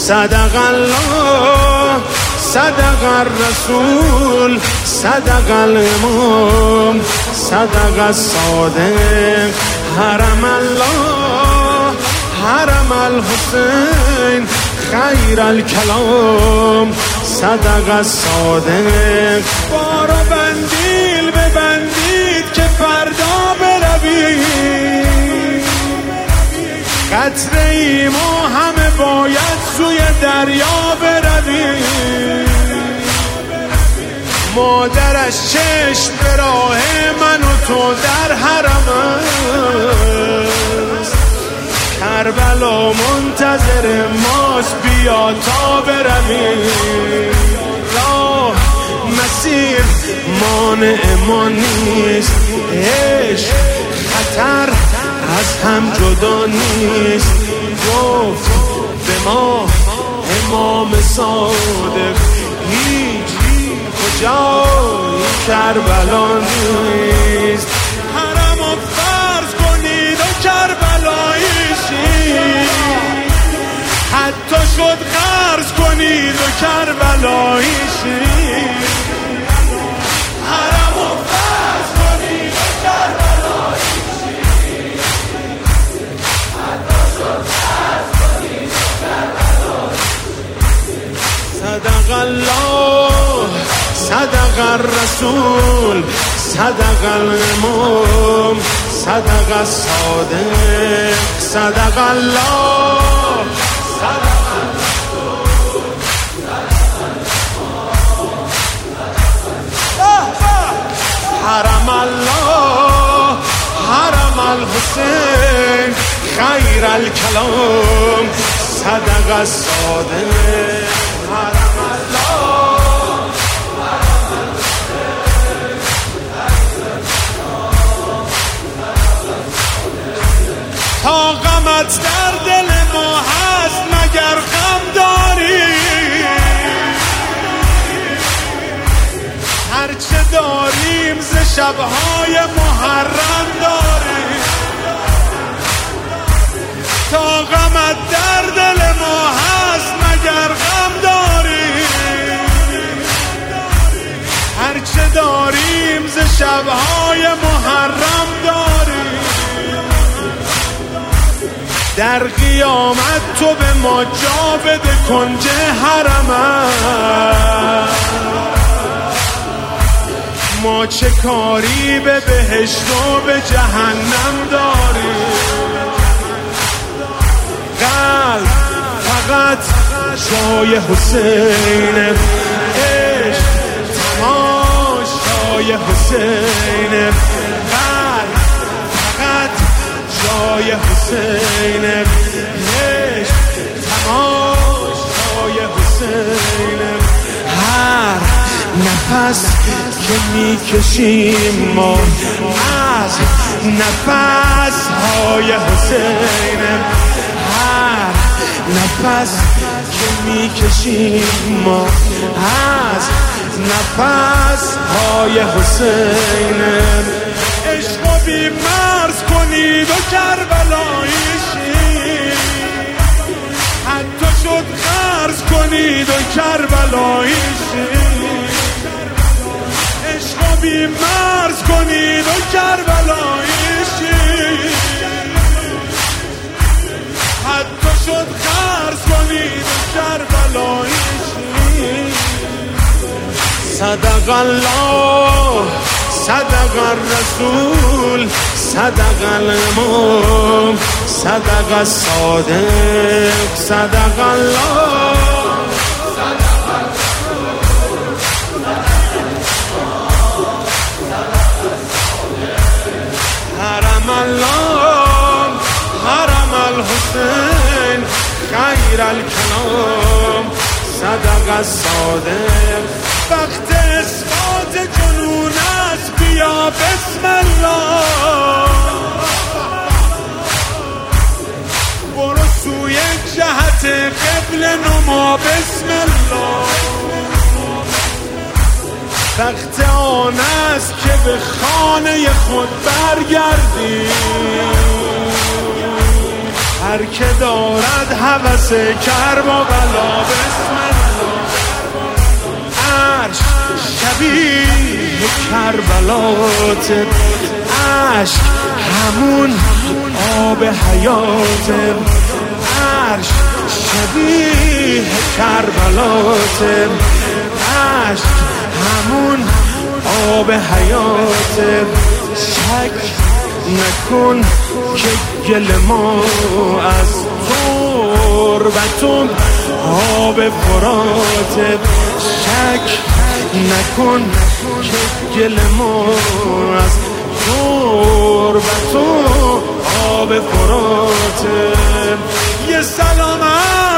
صدق الله صدق الرسول صدق الامام صدق الصادق حرم الله حرم الحسین خیر الکلام صدق الصادق. بارو بندیل ببندید که فردا بروید، قطره ایم و همه باید سوی دریا بروید. مادرش چشم به راه من و تو در حرم است، کربلا منتظر ماست، بیا تا برویم. راه مسیر مانع ما نیست، عشق خطر از هم جدا نیست. گفت به ما امام صادق هیچ کجای کربلا نیست. حرم و فرض کنید و کربلایی شید، حتی شد قرض کنید و کربلایی شید. حرم و فرض کنید و کربلایی شید، حتی شد قرض کنید و کربلایی شید. صدق الله صدق الرسول صدق الامام صدق الصادق. صدق الله صدق الرسول صدق الامام حرم الله حرم الحسین خیر الکلام صدق الصادق. حرم الله تا غمت در دل ما هست مگر غم داری، هرچه داریم ز شبهای محرم داریم. تا غمت در دل ما هست مگر غم داریم، هرچه داریم ز شبهای محرم داریم. در قیامت تو به ما جا بده کنج حرمت، ما چه کاری به بهشت و به جهنم داریم. قلب فقط جای حسینه، عشق تماشای حسینه. قلب فقط جای حسینه، عشق تماشای حسینه. هر نفس که میکشیم ما از نفس های حسینه، هر نفس که میکشیم ما از نفس های حسینه. عشق و بیمرز کنید و کربلایی شید، حتی شد قرض کنید و کربلایی شید. عشق و بیمرز کنید و کربلایی شید، حتی شد قرض کنید و کربلایی شید. صدق الله صدق الرسول صدق الامام صدق الصادق. صدق الله صدق الرسول حرم الله حرم الحسین خیر الکلام صدق الصادق. وقت اثبات جنون است، بیا بسم الله، برو سوی جهت قبل نما بسم الله. وقت آن است که به خانه خود برگردی، هر که دارد هوس کرب و بلا بسم عرش شبیه کربلات عشق همون آب حیات عرش شبیه کربلات عشق همون آب حیات شک نکن که گل ما از تربتون آب فرات شک نکن که گل ما از تربتون آب فرات یه سلام